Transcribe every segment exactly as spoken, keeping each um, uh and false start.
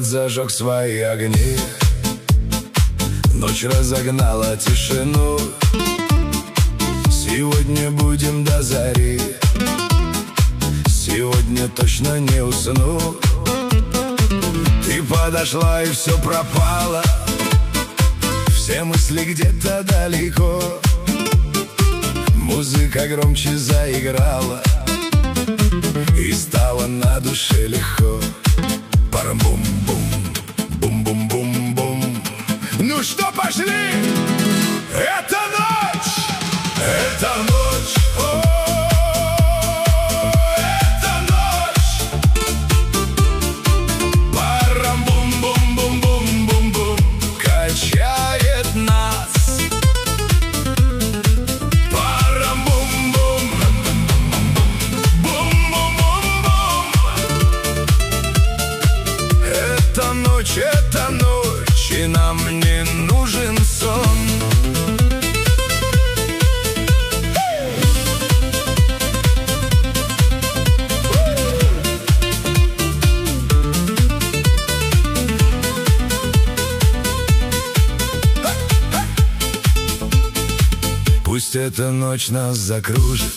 зажег свои огни. Ночь разогнала тишину. Сегодня будем до зари. Сегодня точно не усну. Ты подошла и все пропало. Все мысли где-то далеко. Музыка громче заиграла, и стало на душе легко. Парам-бум-бум, бум-бум-бум-бум. Ну что, пошли! Это ночь! Это ночь! О, это ночь! Парам-бум-бум-бум-бум-бум-бум качает нас. Парам-бум-бум, бум-бум-бум-бум. Это ночь, это ночь, и нам не нужен сон. Пусть эта ночь нас закружит,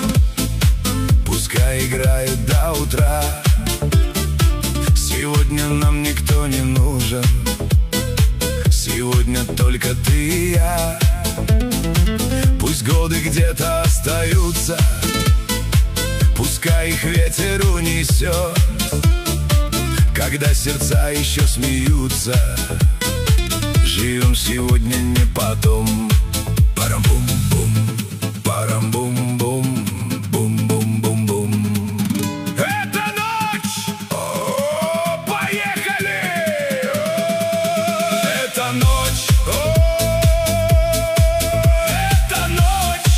пускай играет до утра. Сегодня нам никто не нужен, сегодня только ты и я. Пусть годы где-то остаются, пускай их ветер унесет. Когда сердца еще смеются, живем сегодня, не потом. Парам-бум-бум, парам-бум-бум, бум-бум-бум-бум. Это ночь! О, поехали! Это ночь! О, это ночь!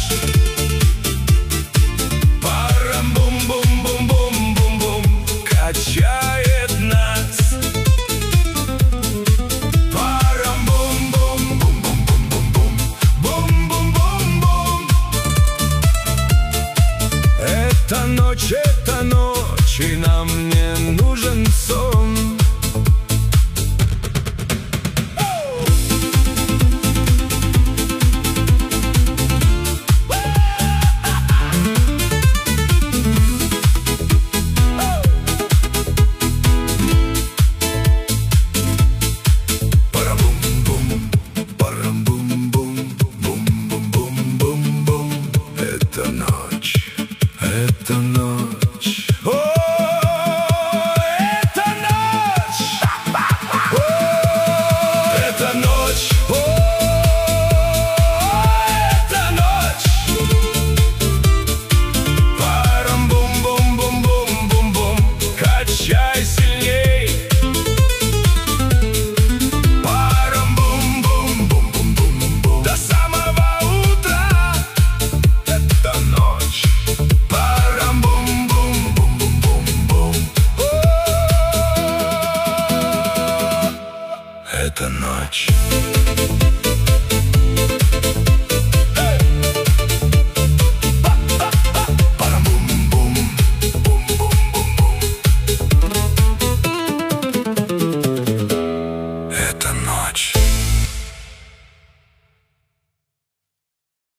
Парам-бум-бум-бум-бум-бум-бум качает нас. Это ночь, это ночь, и нам не нужен сон. Парам-бум-бум, парам-бум-бум, бум-бум-бум-бум-бум. Это ночь. Это ночь. О, это ночь. О, это ночь. О, это ночь. Парам-бум-бум-бум-бум-бум-бум. Качай сильней. Парам-бум-бум-бум-бум-бум. До самого утра. Это ночь. Это ночь.